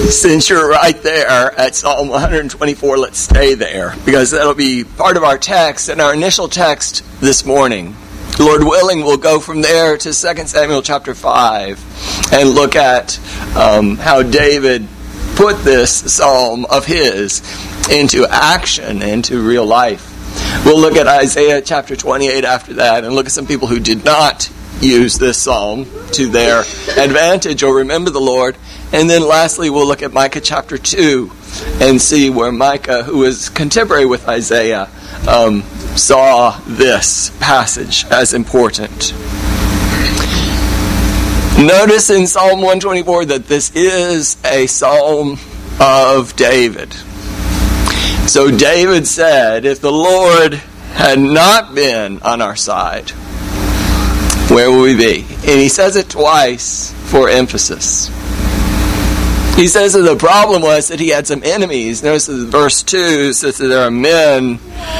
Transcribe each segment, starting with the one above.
Since you're right there at Psalm 124, let's stay there, because that'll be part of our text and our initial text this morning. Lord willing, we'll go from there to 2 Samuel chapter 5 and look at how David put this psalm of his into action, into real life. We'll look at Isaiah chapter 28 after that and look at some people who did not use this psalm to their advantage or remember the Lord. And then lastly, we'll look at Micah chapter 2 and see where Micah, who was contemporary with Isaiah, saw this passage as important. Notice in Psalm 124 that this is a psalm of David. So David said, if the Lord had not been on our side, where will we be? And he says it twice for emphasis. He says that the problem was that he had some enemies. Notice that verse 2 says that there are men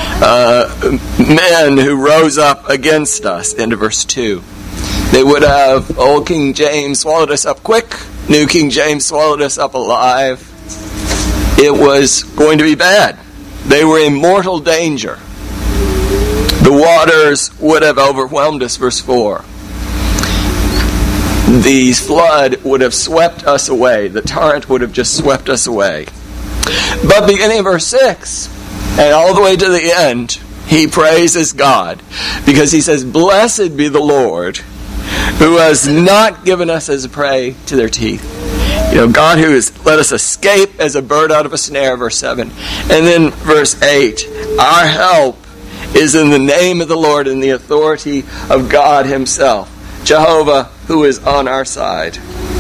who rose up against us. Into verse 2. They would have Old King James swallowed us up quick. New King James swallowed us up alive. It was going to be bad. They were in mortal danger. The waters would have overwhelmed us, verse 4. The flood would have swept us away. The torrent would have just swept us away. But beginning in verse 6, and all the way to the end, he praises God. Because he says, blessed be the Lord, who has not given us as a prey to their teeth. God who has let us escape as a bird out of a snare, verse 7. And then verse 8, our help is in the name of the Lord and the authority of God himself. Jehovah, who is on our side.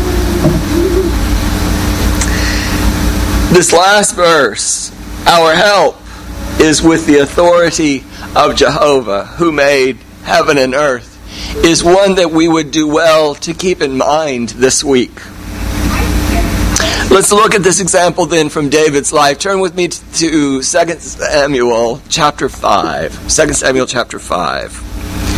This last verse, our help is with the authority of Jehovah, who made heaven and earth, is one that we would do well to keep in mind this week. Let's look at this example then from David's life. Turn with me to 2 Samuel chapter 5. 2 Samuel chapter 5.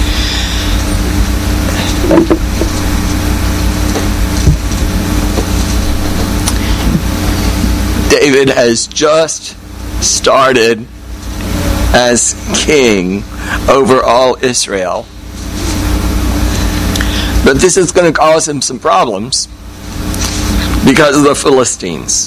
David has just started as king over all Israel. But this is going to cause him some problems because of the Philistines.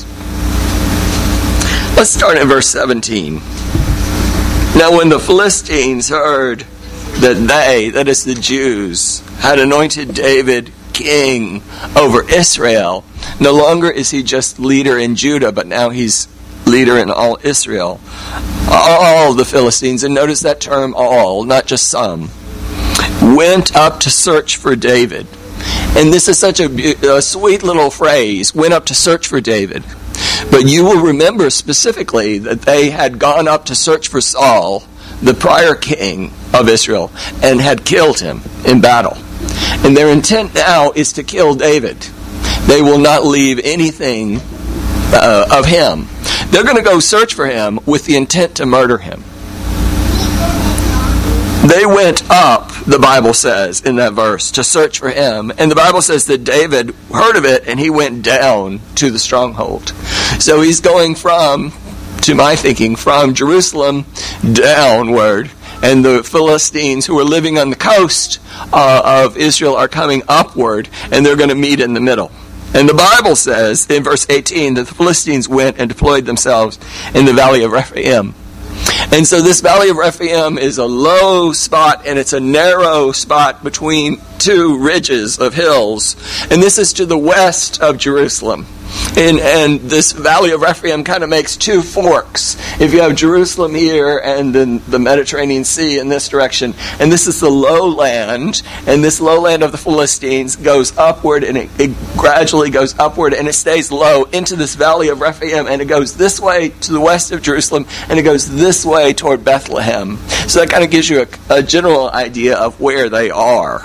Let's start in verse 17. Now when the Philistines heard that they, that is the Jews, had anointed David king over Israel, no longer is he just leader in Judah, but now he's leader in all Israel. All the Philistines, and notice that term all, not just some, went up to search for David. And this is such a sweet little phrase, went up to search for David. But you will remember specifically that they had gone up to search for Saul, the prior king of Israel, and had killed him in battle. And their intent now is to kill David. They will not leave anything of him. They're going to go search for him with the intent to murder him. They went up, the Bible says in that verse, to search for him. And the Bible says that David heard of it and he went down to the stronghold. So he's going from, to my thinking, from Jerusalem downward. And the Philistines who are living on the coast of Israel are coming upward, and they're going to meet in the middle. And the Bible says in verse 18 that the Philistines went and deployed themselves in the valley of Rephaim. And so this valley of Rephaim is a low spot, and it's a narrow spot between two ridges of hills. And this is to the west of Jerusalem. And this valley of Rephaim kind of makes two forks. If you have Jerusalem here and then the Mediterranean Sea in this direction, and this is the lowland, and this lowland of the Philistines goes upward, and it gradually goes upward, and it stays low into this valley of Rephaim, and it goes this way to the west of Jerusalem, and it goes this way toward Bethlehem. So that kind of gives you a general idea of where they are.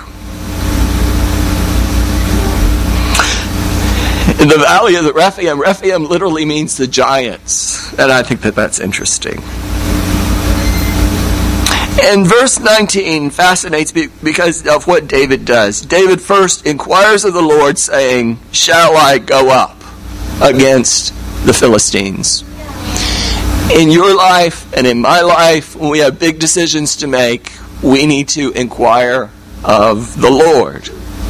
In the valley of the Rephaim, Rephaim literally means the giants. And I think that that's interesting. And verse 19 fascinates me because of what David does. David first inquires of the Lord, saying, shall I go up? against the Philistines. In your life and in my life, when we have big decisions to make, we need to inquire of the Lord.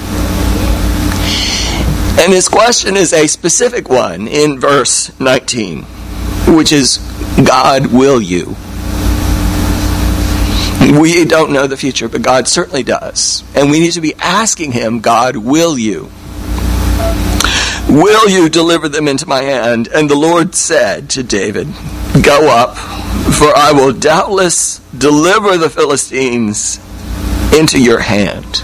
And his question is a specific one in verse 19, which is, God, will you? We don't know the future, but God certainly does. And we need to be asking him, God, will you? Will you deliver them into my hand? And the Lord said to David, go up, for I will doubtless deliver the Philistines into your hand.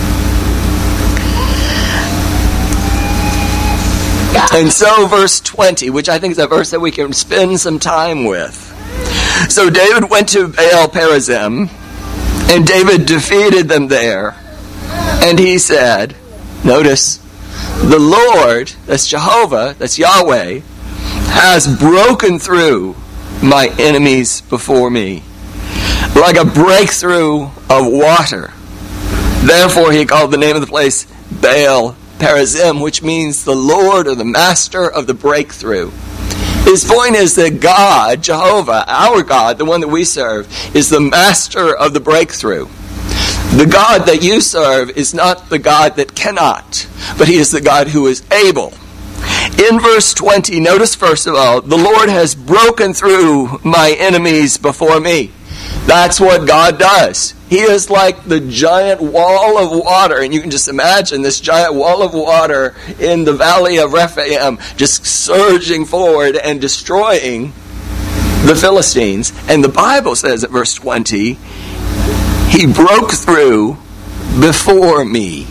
And so verse 20, which I think is a verse that we can spend some time with. So David went to Baal Perazim, and David defeated them there. And he said, notice, the Lord, that's Jehovah, that's Yahweh, has broken through my enemies before me, like a breakthrough of water. Therefore he called the name of the place Baal Perazim, which means the Lord or the Master of the breakthrough. His point is that God, Jehovah, our God, the one that we serve, is the master of the breakthrough. The God that you serve is not the God that cannot, but he is the God who is able. In verse 20, notice first of all, the Lord has broken through my enemies before me. That's what God does. He is like the giant wall of water, and you can just imagine this giant wall of water in the valley of Rephaim just surging forward and destroying the Philistines. And the Bible says at verse 20, he broke through before me.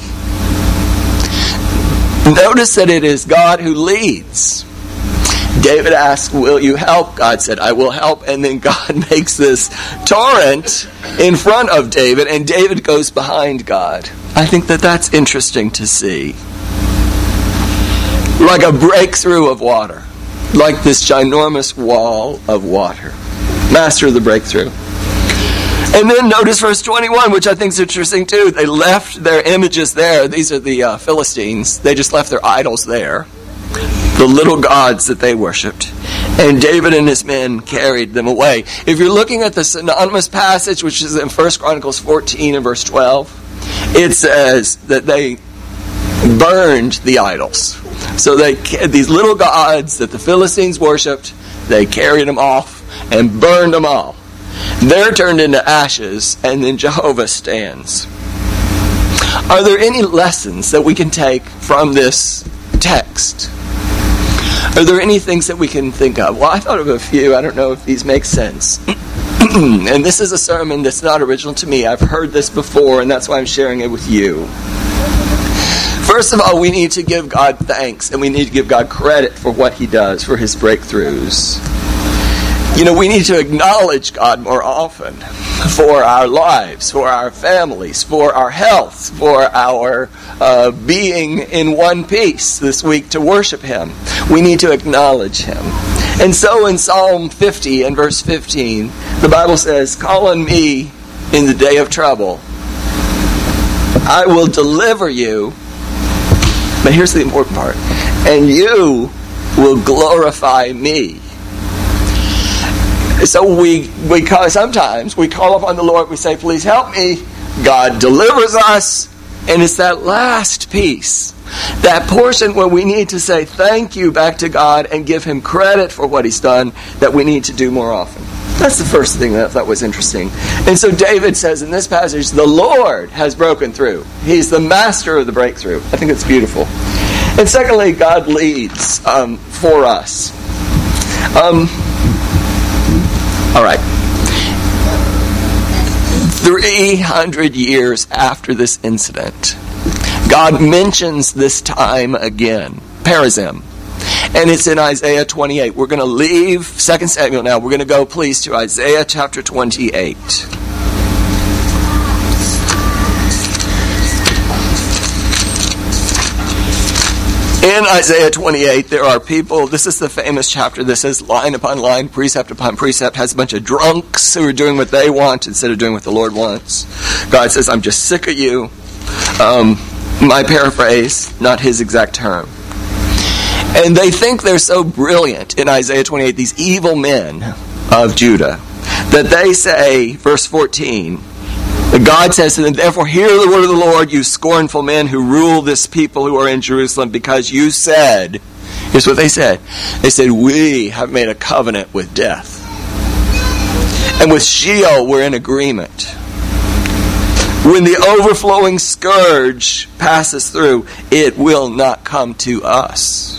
Notice that it is God who leads. David asked, will you help? God said, I will help. And then God makes this torrent in front of David, and David goes behind God. I think that that's interesting to see. Like a breakthrough of water. Like this ginormous wall of water. Master of the breakthrough. And then notice verse 21, which I think is interesting too. They left their images there. These are the Philistines. They just left their idols there. The little gods that they worshipped. And David and his men carried them away. If you're looking at the synonymous passage, which is in 1 Chronicles 14 and verse 12, it says that they burned the idols. So these little gods that the Philistines worshipped, they carried them off and burned them all. They're turned into ashes, and then Jehovah stands. Are there any lessons that we can take from this text? Are there any things that we can think of? Well, I thought of a few. I don't know if these make sense. And this is a sermon that's not original to me. I've heard this before, and that's why I'm sharing it with you. First of all, we need to give God thanks, and we need to give God credit for what he does, for his breakthroughs. You know, we need to acknowledge God more often for our lives, for our families, for our health, for our being in one piece this week to worship him. We need to acknowledge him. And so in Psalm 50 and verse 15, the Bible says, call on me in the day of trouble. I will deliver you. But here's the important part. And you will glorify me. So sometimes we call upon the Lord, we say, please help me. God delivers us, and it's that last piece, that portion where we need to say thank you back to God and give him credit for what he's done, that we need to do more often. That's the first thing that I thought was interesting. And so David says in this passage, the Lord has broken through. He's the master of the breakthrough. I think it's beautiful. And secondly, God leads for us. All right. 300 years after this incident, God mentions this time again, Perazim. And it's in Isaiah 28. We're going to leave 2 Samuel now. We're going to go, please, to Isaiah chapter 28. In Isaiah 28, there are people, this is the famous chapter that says line upon line, precept upon precept, has a bunch of drunks who are doing what they want instead of doing what the Lord wants. God says, I'm just sick of you. My paraphrase, not his exact term. And they think they're so brilliant in Isaiah 28, these evil men of Judah, that they say, verse 14, God says to them, therefore hear the word of the Lord, you scornful men who rule this people who are in Jerusalem, because you said, here's what they said. They said, we have made a covenant with death. And with Sheol we're in agreement. When the overflowing scourge passes through, it will not come to us.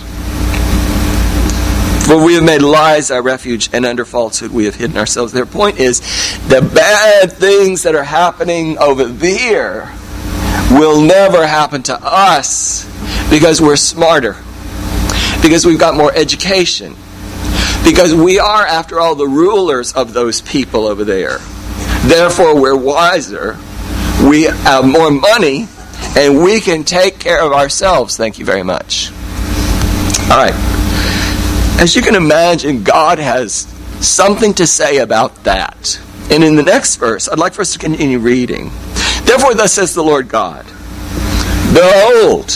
For we have made lies our refuge, and under falsehood we have hidden ourselves. Their point is, the bad things that are happening over there will never happen to us because we're smarter, because we've got more education, because we are, after all, the rulers of those people over there. Therefore, we're wiser, we have more money, and we can take care of ourselves. Thank you very much. All right. As you can imagine, God has something to say about that. And in the next verse, I'd like for us to continue reading. Therefore, thus says the Lord God, behold,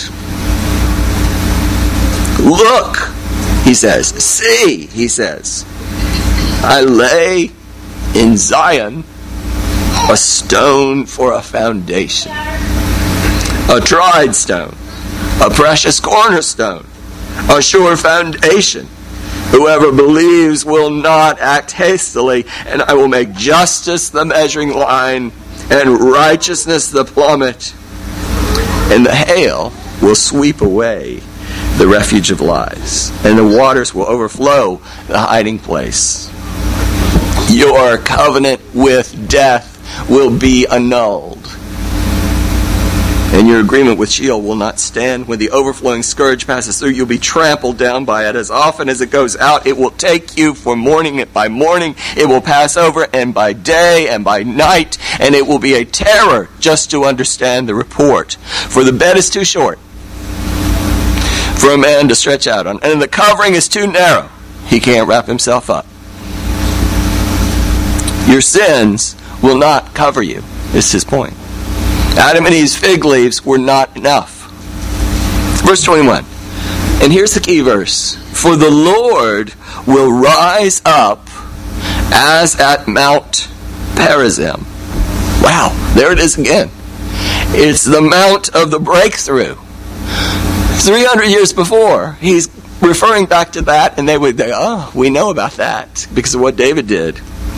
look, he says, see, he says, I lay in Zion a stone for a foundation, a tried stone, a precious cornerstone, a sure foundation. Whoever believes will not act hastily, and I will make justice the measuring line, and righteousness the plummet, and the hail will sweep away the refuge of lies, and the waters will overflow the hiding place. Your covenant with death will be annulled, and your agreement with Sheol will not stand. When the overflowing scourge passes through, you'll be trampled down by it. As often as it goes out, it will take you for morning by morning. It will pass over, and by day and by night, and it will be a terror just to understand the report. For the bed is too short for a man to stretch out on, and the covering is too narrow. He can't wrap himself up. Your sins will not cover you, is his point. Adam and Eve's fig leaves were not enough. Verse 21. And here's the key verse. For the Lord will rise up as at Mount Perazim. Wow, there it is again. It's the Mount of the breakthrough. 300 years before, he's referring back to that, and they would say, oh, we know about that because of what David did.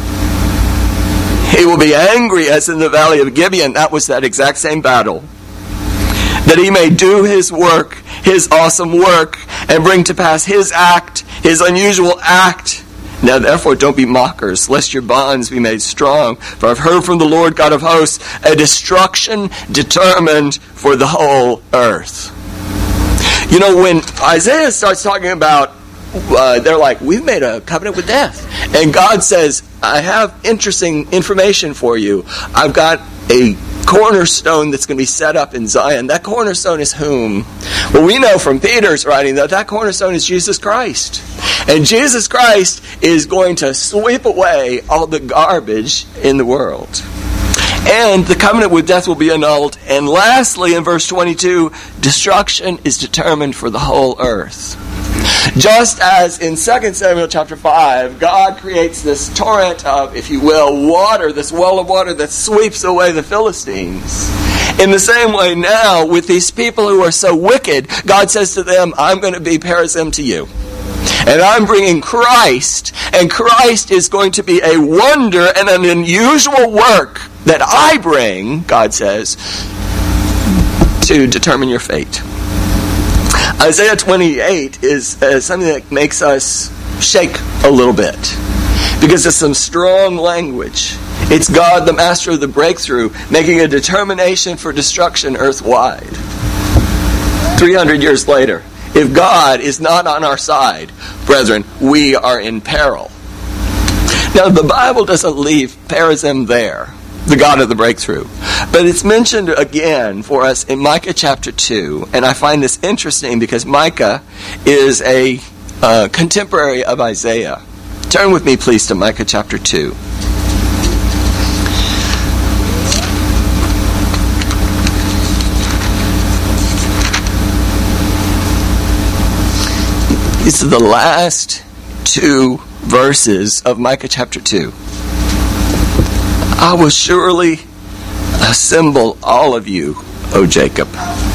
He will be angry as in the valley of Gibeon. That was that exact same battle. That he may do his work, his awesome work, and bring to pass his act, his unusual act. Now therefore don't be mockers, lest your bonds be made strong. For I've heard from the Lord God of hosts a destruction determined for the whole earth. You know, when Isaiah starts talking about, they're like, we've made a covenant with death. And God says, I have interesting information for you. I've got a cornerstone that's going to be set up in Zion. That cornerstone is whom? Well, we know from Peter's writing that cornerstone is Jesus Christ. And Jesus Christ is going to sweep away all the garbage in the world. And the covenant with death will be annulled. And lastly, in verse 22, destruction is determined for the whole earth. Just as in 2 Samuel chapter 5, God creates this torrent of, if you will, water, this well of water that sweeps away the Philistines. In the same way now, with these people who are so wicked, God says to them, I'm going to be Perazim to you. And I'm bringing Christ, and Christ is going to be a wonder and an unusual work that I bring, God says, to determine your fate. Isaiah 28 is something that makes us shake a little bit, because it's some strong language. It's God, the master of the breakthrough, making a determination for destruction earthwide. 300 years later, if God is not on our side, brethren, we are in peril. Now, the Bible doesn't leave Perazim there, the God of the breakthrough. But it's mentioned again for us in Micah chapter 2. And I find this interesting because Micah is a contemporary of Isaiah. Turn with me, please, to Micah chapter 2. These are the last two verses of Micah chapter 2. I will surely assemble all of you, O Jacob.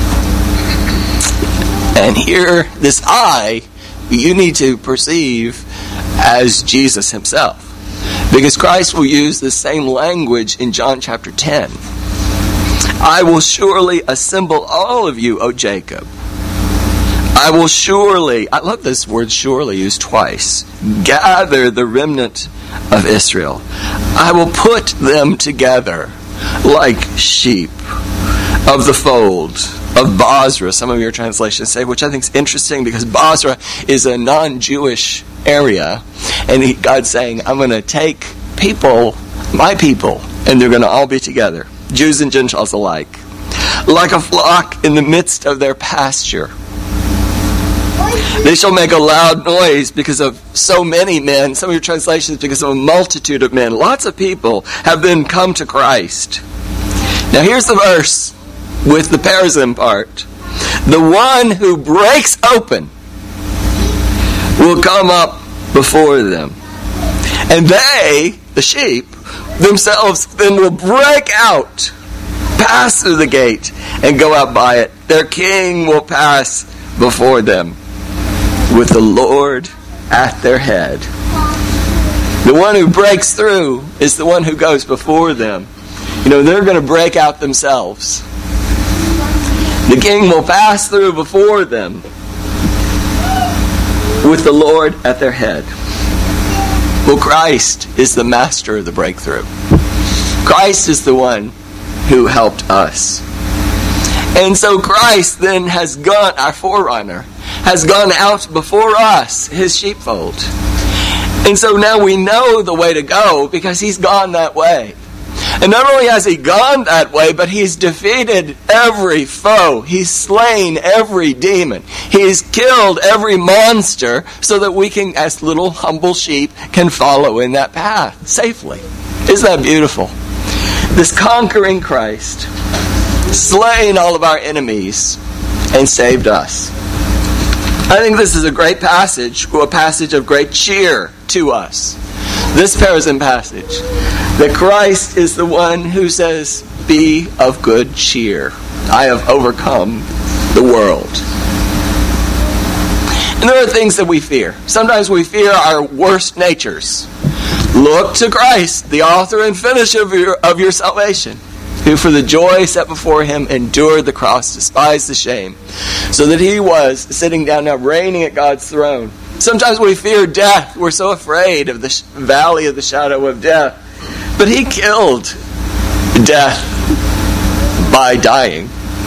And here, this I, you need to perceive as Jesus himself. Because Christ will use the same language in John chapter 10. I will surely assemble all of you, O Jacob. I will surely, I love this word surely used twice, gather the remnant of Israel. I will put them together like sheep of the fold of Bozrah. Some of your translations say, which I think is interesting because Bozrah is a non-Jewish area. And God's saying, I'm going to take people, my people, and they're going to all be together. Jews and Gentiles alike. Like a flock in the midst of their pasture. They shall make a loud noise because of so many men. Some of your translations, because of a multitude of men. Lots of people have been come to Christ. Now here's the verse with the Perazim part. The one who breaks open will come up before them. And they, the sheep, themselves then will break out, pass through the gate, and go out by it. Their king will pass before them, with the Lord at their head. The one who breaks through is the one who goes before them. You know, they're going to break out themselves. The king will pass through before them, with the Lord at their head. Well, Christ is the master of the breakthrough. Christ is the one who helped us. And so Christ then has gone, our forerunner, has gone out before us, his sheepfold. And so now we know the way to go because he's gone that way. And not only has he gone that way, but he's defeated every foe. He's slain every demon. He's killed every monster so that we can, as little humble sheep, can follow in that path safely. Isn't that beautiful? This conquering Christ, slain all of our enemies, and saved us. I think this is a great passage, a passage of great cheer to us. This Perazim passage, that Christ is the one who says, be of good cheer. I have overcome the world. And there are things that we fear. Sometimes we fear our worst natures. Look to Christ, the author and finisher of your salvation, who for the joy set before him endured the cross, despised the shame, so that he was sitting down now reigning at God's throne. Sometimes we fear death. We're so afraid of the valley of the shadow of death. But he killed death by dying.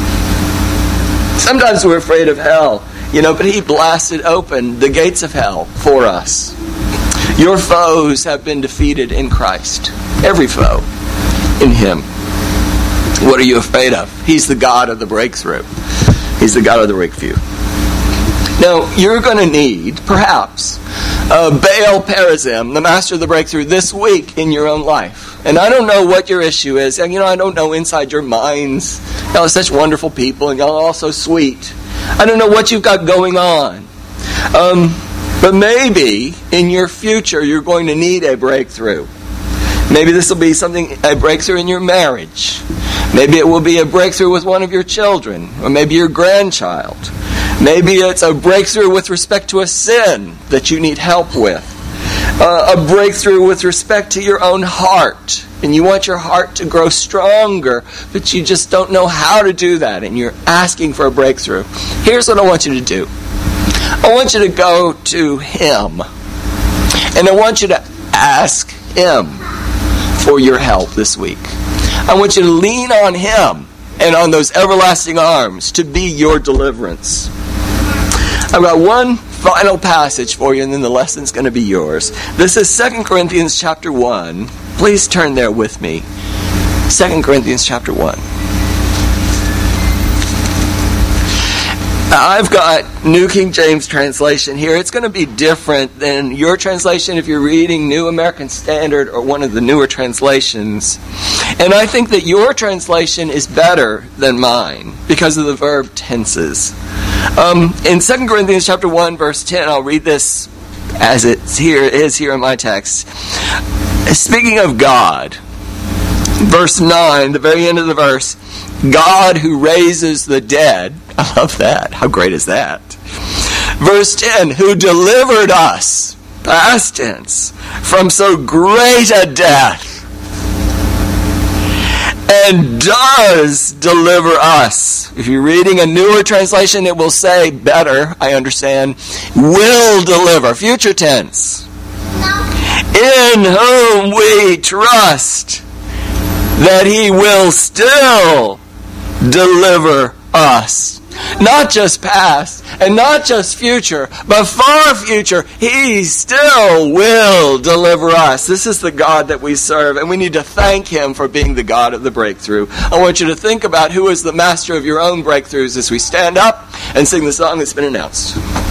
Sometimes we're afraid of hell, but he blasted open the gates of hell for us. Your foes have been defeated in Christ. Every foe in him. What are you afraid of? He's the God of the breakthrough. He's the God of the breakthrough. Now, you're going to need, perhaps, Baal Perazim, the master of the breakthrough, this week in your own life. And I don't know what your issue is. And, I don't know inside your minds. Y'all are such wonderful people, and y'all are all so sweet. I don't know what you've got going on. But maybe in your future, you're going to need a breakthrough. Maybe this will be a breakthrough in your marriage. Maybe it will be a breakthrough with one of your children, or maybe your grandchild. Maybe it's a breakthrough with respect to a sin that you need help with. A breakthrough with respect to your own heart. And you want your heart to grow stronger, but you just don't know how to do that, and you're asking for a breakthrough. Here's what I want you to do. I want you to go to him. And I want you to ask him for your help this week. I want you to lean on him and on those everlasting arms to be your deliverance. I've got one final passage for you, and then the lesson's going to be yours. This is 2 Corinthians chapter 1. Please turn there with me. 2 Corinthians chapter 1. I've got New King James translation here. It's going to be different than your translation if you're reading New American Standard or one of the newer translations. And I think that your translation is better than mine because of the verb tenses. In 2 Corinthians chapter 1, verse 10, I'll read this as it is here in my text. Speaking of God, verse 9, the very end of the verse, God who raises the dead. I love that. How great is that? Verse 10, who delivered us, past tense, from so great a death, and does deliver us. If you're reading a newer translation, it will say better, I understand, will deliver, future tense. In whom we trust that he will still deliver us. Not just past and not just future, but far future. He still will deliver us. This is the God that we serve, and we need to thank him for being the God of the breakthrough. I want you to think about who is the master of your own breakthroughs as we stand up and sing the song that's been announced.